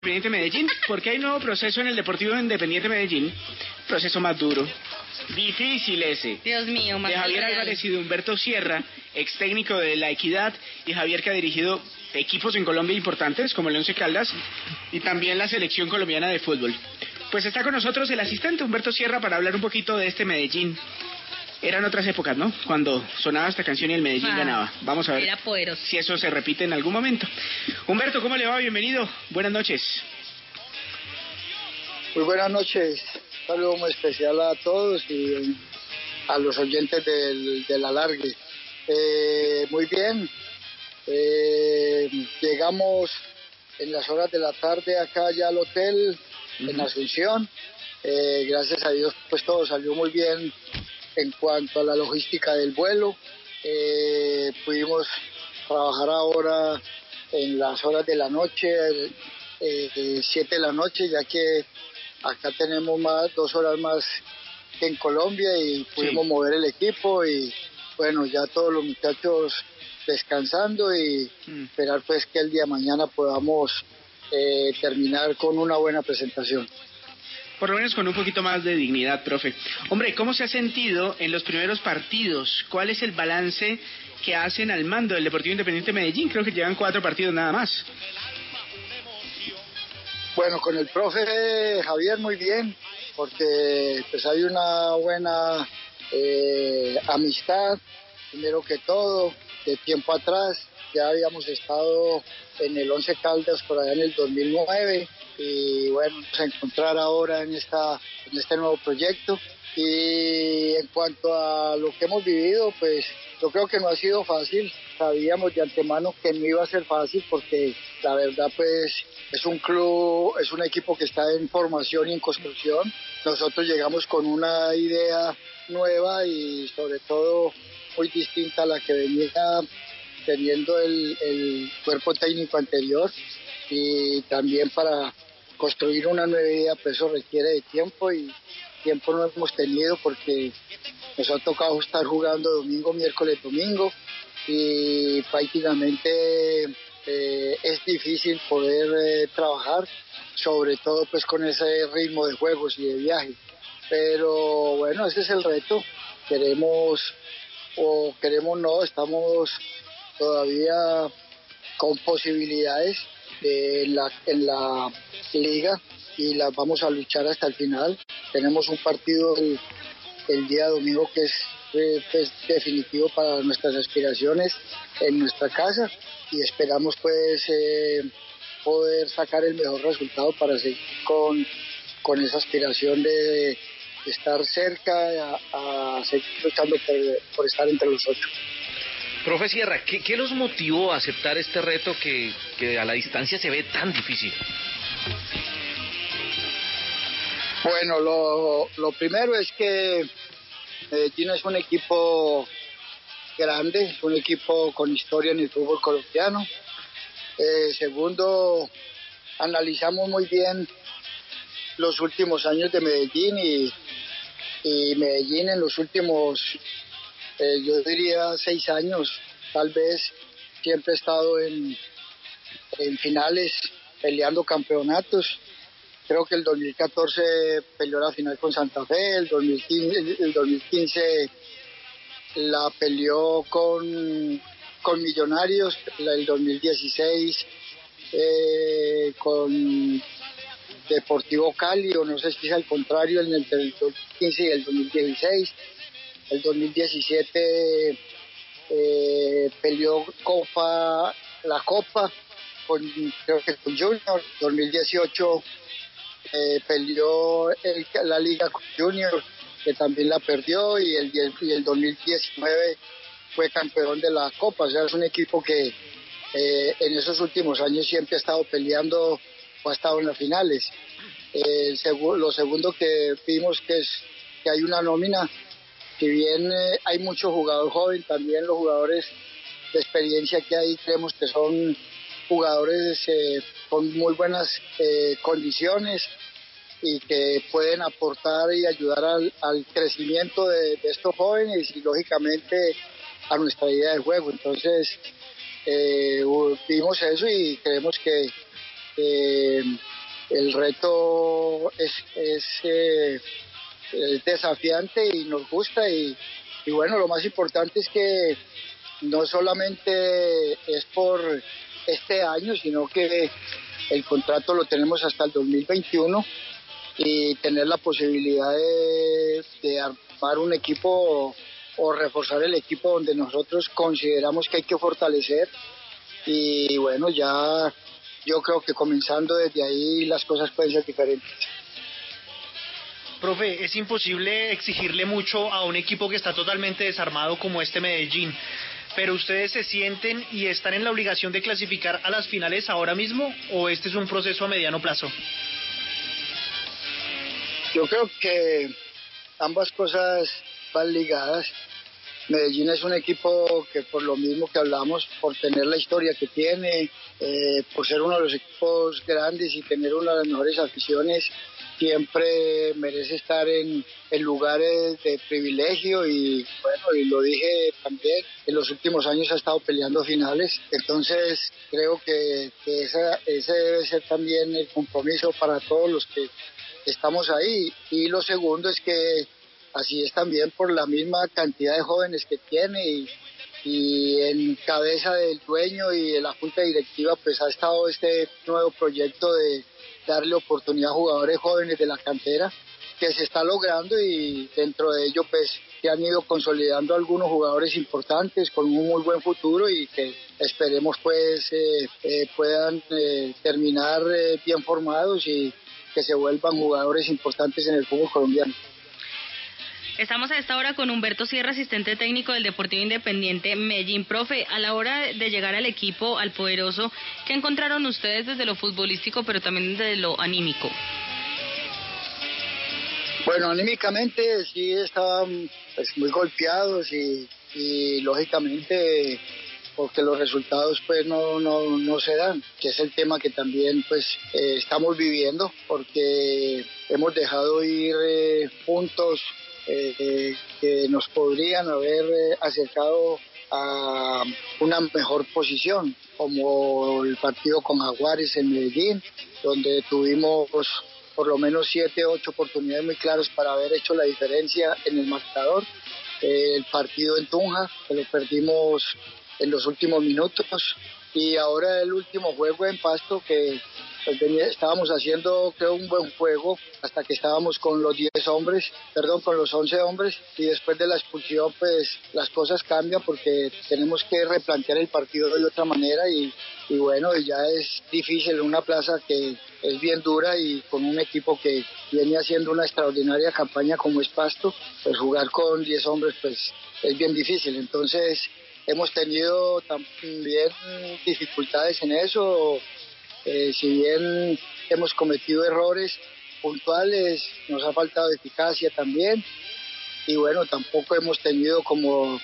Independiente Medellín, porque hay nuevo proceso en el Deportivo Independiente Medellín, proceso más duro, difícil ese. Dios mío, más de Javier real. Álvarez y de Humberto Sierra, ex técnico de La Equidad, y Javier que ha dirigido equipos en Colombia importantes como el Once Caldas y también la selección colombiana de fútbol. Pues está con nosotros el asistente Humberto Sierra para hablar un poquito de este Medellín. Eran otras épocas, ¿no? Cuando sonaba esta canción y el Medellín ganaba. Vamos a ver Era poderoso. si eso se repite en algún momento. Humberto, ¿cómo le va? Bienvenido. Buenas noches. Muy buenas noches. Un saludo muy especial a todos y a los oyentes del Alargue. Muy bien. Llegamos en las horas de la tarde acá ya al hotel en Asunción. Gracias a Dios pues todo salió muy bien en cuanto a la logística del vuelo. Pudimos trabajar ahora en las horas de la noche, 7 de la noche, ya que acá tenemos 2 horas más que en Colombia y pudimos mover el equipo y bueno, ya todos los muchachos descansando y esperar pues que el día de mañana podamos terminar con una buena presentación. Por lo menos con un poquito más de dignidad, profe. Hombre, ¿cómo se ha sentido en los primeros partidos? ¿Cuál es el balance que hacen al mando del Deportivo Independiente Medellín? Creo que llevan 4 partidos nada más. Bueno, con el profe Javier muy bien, porque pues hay una buena amistad, primero que todo, de tiempo atrás. Ya habíamos estado en el Once Caldas por allá en el 2009 y bueno, vamos a encontrar ahora en este nuevo proyecto. Y en cuanto a lo que hemos vivido, pues yo creo que no ha sido fácil. Sabíamos de antemano que no iba a ser fácil porque la verdad pues es un club, es un equipo que está en formación y en construcción. Nosotros llegamos con una idea nueva y sobre todo muy distinta a la que venía teniendo el cuerpo técnico anterior, y también para construir una nueva idea pues eso requiere de tiempo y tiempo no hemos tenido porque nos ha tocado estar jugando domingo, miércoles, domingo y prácticamente es difícil poder trabajar, sobre todo pues con ese ritmo de juegos y de viaje, pero bueno, ese es el reto. Queremos no, estamos todavía con posibilidades en la liga y las vamos a luchar hasta el final. Tenemos un partido el día domingo que es definitivo para nuestras aspiraciones en nuestra casa y esperamos pues poder sacar el mejor resultado para seguir con esa aspiración de estar cerca a seguir luchando por estar entre los 8. Profe Sierra, ¿qué los motivó a aceptar este reto que a la distancia se ve tan difícil? Bueno, lo primero es que Medellín es un equipo grande, es un equipo con historia en el fútbol colombiano. Segundo, analizamos muy bien los últimos años de Medellín y Medellín en los últimos, yo diría 6 años, tal vez siempre ha estado en finales, peleando campeonatos. Creo que el 2014 peleó la final con Santa Fe, el 2015 la peleó con Millonarios, el 2016 con Deportivo Cali, o no sé si es al contrario, en el 2015 y el 2016. El 2017 peleó la Copa creo que con Junior. 2018 peleó la Liga con Junior, que también la perdió, y el 2019 fue campeón de la Copa. O sea, es un equipo que en esos últimos años siempre ha estado peleando o ha estado en las finales. Lo segundo que vimos que hay una nómina, si bien hay mucho jugador joven, también los jugadores de experiencia que hay creemos que son jugadores con muy buenas condiciones y que pueden aportar y ayudar al crecimiento de estos jóvenes y lógicamente a nuestra idea de juego. Entonces vimos eso y creemos que el reto es desafiante y nos gusta y bueno, lo más importante es que no solamente es por este año, sino que el contrato lo tenemos hasta el 2021 y tener la posibilidad de armar un equipo o reforzar el equipo donde nosotros consideramos que hay que fortalecer y bueno, ya yo creo que comenzando desde ahí las cosas pueden ser diferentes. Profe, es imposible exigirle mucho a un equipo que está totalmente desarmado como este Medellín, pero ¿ustedes se sienten y están en la obligación de clasificar a las finales ahora mismo o este es un proceso a mediano plazo? Yo creo que ambas cosas van ligadas. Medellín es un equipo que por lo mismo que hablamos, por tener la historia que tiene, por ser uno de los equipos grandes y tener una de las mejores aficiones, siempre merece estar en lugares de privilegio y bueno, y lo dije también, en los últimos años ha estado peleando finales, entonces creo que ese debe ser también el compromiso para todos los que estamos ahí. Y lo segundo es que así es también por la misma cantidad de jóvenes que tiene y en cabeza del dueño y de la junta directiva pues ha estado este nuevo proyecto de darle oportunidad a jugadores jóvenes de la cantera que se está logrando y dentro de ello pues se han ido consolidando algunos jugadores importantes con un muy buen futuro y que esperemos pues puedan terminar bien formados y que se vuelvan jugadores importantes en el fútbol colombiano. Estamos a esta hora con Humberto Sierra, asistente técnico del Deportivo Independiente Medellín. Profe, a la hora de llegar al equipo, al poderoso, ¿qué encontraron ustedes desde lo futbolístico, pero también desde lo anímico? Bueno, anímicamente sí estaban pues, muy golpeados y lógicamente porque los resultados pues no se dan, que es el tema que también pues estamos viviendo, porque hemos dejado ir puntos que nos podrían haber acercado a una mejor posición, como el partido con Jaguares en Medellín, donde tuvimos por lo menos 7, 8 oportunidades muy claras para haber hecho la diferencia en el marcador. El partido en Tunja, que lo perdimos en los últimos minutos, y ahora el último juego en Pasto, que pues, estábamos haciendo creo un buen juego hasta que estábamos con los 11 hombres, y después de la expulsión pues las cosas cambian porque tenemos que replantear el partido de otra manera y bueno, ya es difícil en una plaza que es bien dura y con un equipo que viene haciendo una extraordinaria campaña como es Pasto, pues jugar con 10 hombres pues es bien difícil. Entonces hemos tenido también dificultades en eso, si bien hemos cometido errores puntuales, nos ha faltado eficacia también y bueno, tampoco hemos tenido como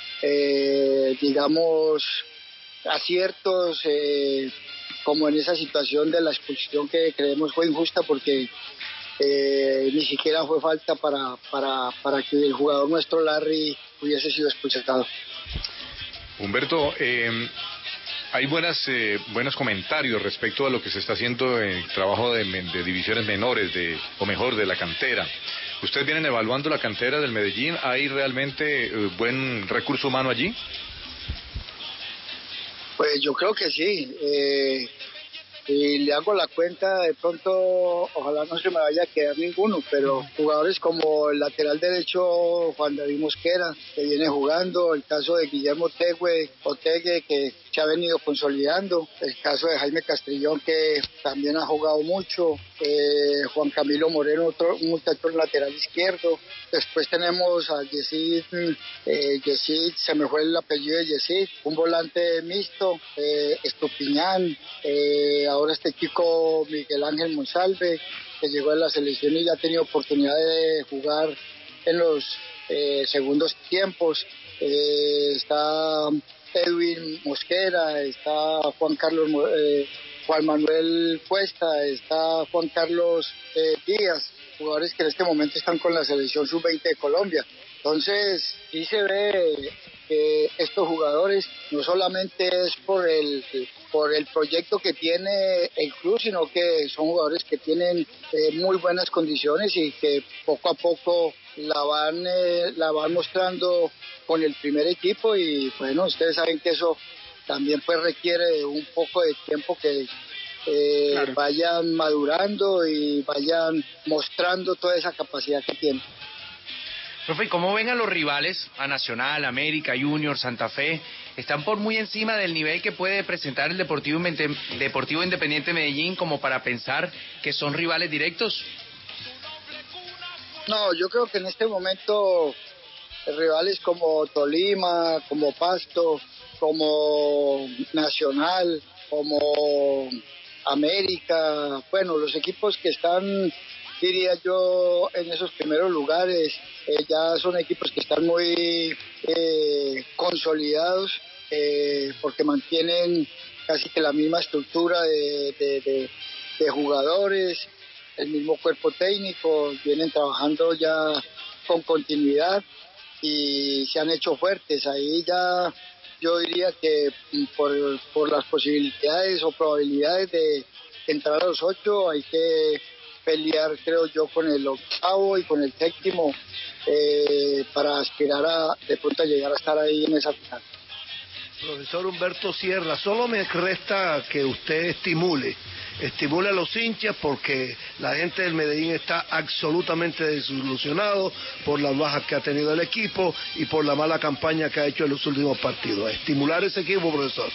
digamos aciertos como en esa situación de la expulsión que creemos fue injusta porque ni siquiera fue falta para que el jugador nuestro Larry hubiese sido expulsado. Humberto, hay buenos comentarios respecto a lo que se está haciendo en el trabajo de divisiones menores, o mejor, de la cantera. ¿Ustedes vienen evaluando la cantera del Medellín? ¿Hay realmente buen recurso humano allí? Pues yo creo que sí. Si le hago la cuenta, de pronto, ojalá no se me vaya a quedar ninguno, pero jugadores como el lateral derecho Juan David Mosquera, que viene jugando, el caso de Guillermo Otegue, que se ha venido consolidando, el caso de Jaime Castrillón, que también ha jugado mucho, Juan Camilo Moreno, un muchacho lateral izquierdo. Después tenemos a Yesid, se me fue el apellido de Yesid, un volante mixto, Estupiñán, ahora este chico Miguel Ángel Monsalve, que llegó a la selección y ya ha tenido oportunidad de jugar en los segundos tiempos. Está Edwin Mosquera, está Juan Manuel Cuesta, está Juan Carlos Díaz, jugadores que en este momento están con la selección sub-20 de Colombia. Entonces, sí se ve que estos jugadores no solamente es por el proyecto que tiene el club, sino que son jugadores que tienen muy buenas condiciones y que poco a poco la van mostrando con el primer equipo. Y bueno, ustedes saben que eso también pues requiere de un poco de tiempo que Claro. vayan madurando y vayan mostrando toda esa capacidad que tienen. Profe, ¿y cómo ven a los rivales, a Nacional, América, Junior, Santa Fe? ¿Están por muy encima del nivel que puede presentar el Deportivo Independiente Medellín como para pensar que son rivales directos? No, yo creo que en este momento rivales como Tolima, como Pasto, como Nacional, como América, bueno, los equipos que están, diría yo, en esos primeros lugares, ya son equipos que están muy consolidados, porque mantienen casi que la misma estructura de jugadores, el mismo cuerpo técnico, vienen trabajando ya con continuidad y se han hecho fuertes. Ahí ya yo diría que por las posibilidades o probabilidades de entrar a los 8 hay que pelear, creo yo, con el octavo y con el séptimo para aspirar de pronto a llegar a estar ahí en esa final. Profesor Humberto Sierra, solo me resta que usted estimule a los hinchas, porque la gente del Medellín está absolutamente desilusionado por las bajas que ha tenido el equipo y por la mala campaña que ha hecho en los últimos partidos. Estimular ese equipo, profesor.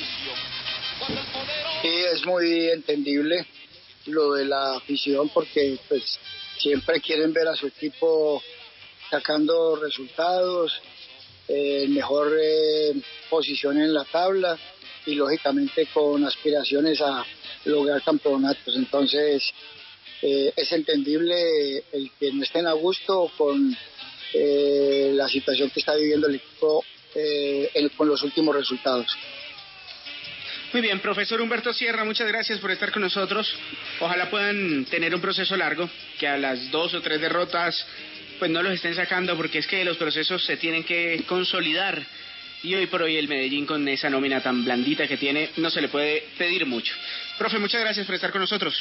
Sí, es muy entendible lo de la afición, porque pues siempre quieren ver a su equipo sacando resultados, mejor posición en la tabla y lógicamente con aspiraciones a lograr campeonatos. Entonces es entendible el que no estén a gusto con la situación que está viviendo el equipo con los últimos resultados. Muy bien, profesor Humberto Sierra, muchas gracias por estar con nosotros. Ojalá puedan tener un proceso largo, que a las 2 o 3 derrotas pues no los estén sacando, porque es que los procesos se tienen que consolidar y hoy por hoy el Medellín, con esa nómina tan blandita que tiene, no se le puede pedir mucho. Profe, muchas gracias por estar con nosotros.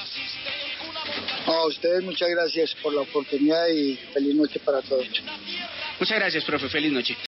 A ustedes muchas gracias por la oportunidad y feliz noche para todos. Muchas gracias, profe, feliz noche.